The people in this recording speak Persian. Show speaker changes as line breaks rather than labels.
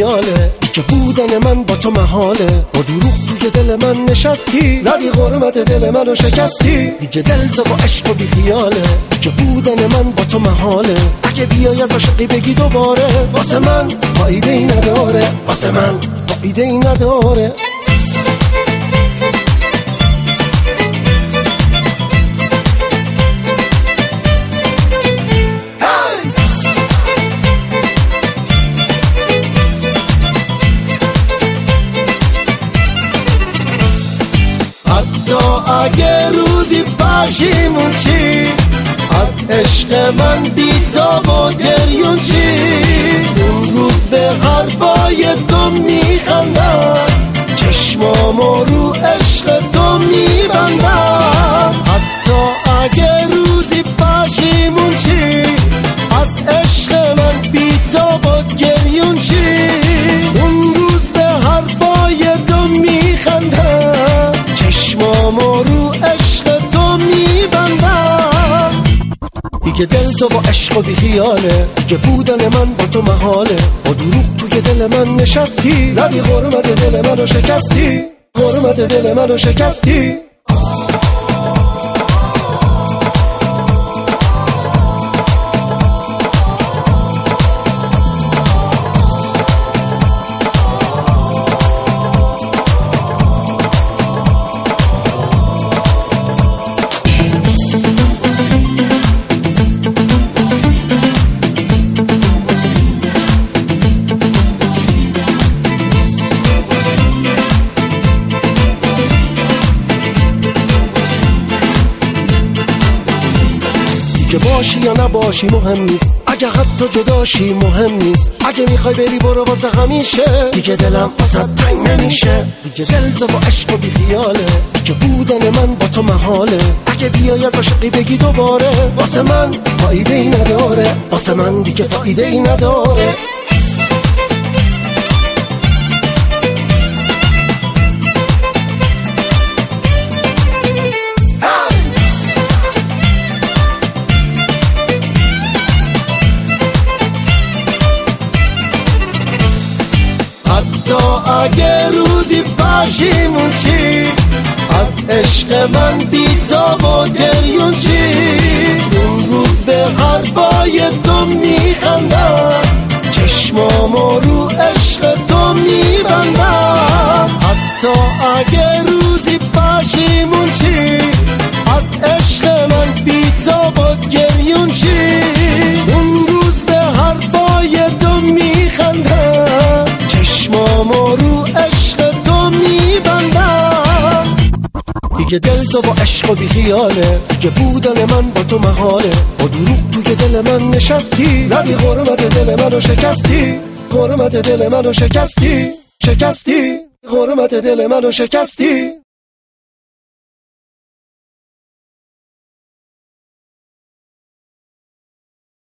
خیاله، دیگه بودن من با تو محاله. با دروغ توی دل من نشستی، زدی غرمت دل منو شکستی. دیگه دل تو با عشق و بی خیاله، دیگه بودن من با تو محاله. اگه بیای از عاشقی بگی دوباره، واسه من فایده ای نداره، واسه من فایده ای نداره. حتی اگه روزی پشیمون چی، از عشق من بی تاب و گریون چی، اون روز به حرفای تو میخندم، چشمامو رو عشق تو میبندم. حتی اگه روزی پشیمون چی، از عشق من بی تاب و گریون چی، اون روز به حرفای تو میخندم، چشمامو رو عشق تو میبندم. دیگه دل تو با عشق و بی خیاله، دیگه بودن من با تو محاله. با دروغ توی دل من نشستی، زدی غرمت دل منو شکستی، غرمت دل منو شکستی. که باشی یا نباشی مهم نیست، اگه حتی جداشی مهم نیست. اگه میخوای بری برو واسه همیشه، دیگه دلم واسه تنگ نمیشه. دیگه دل تو با عشق و بی خیاله، دیگه بودن من با تو محاله. اگه بیای از عاشقی بگی دوباره، واسه من فایده ای نداره، واسه من دیگه فایده ای نداره. حتی اگه روزی پشیمون چی، از عشق من بی تاب و گریون چی، اون روز به حرفای تو میخندم، چشمامو رو عشق تو میبندم. حتی اگه روزی پشیمون چی، از عشق من بی تاب و گریون چی، اون روز به حرفای تو میخندم، چشمامو رو عشق تو میبندم. دیگه دل تو با عشق و بی خیاله، دیگه بودن من با تو محاله. با دروغ توی دل من نشستی، زدی غرمت دل منو شکستی، غرمت دل منو شکستی، شکستی غرمت دل منو شکستی.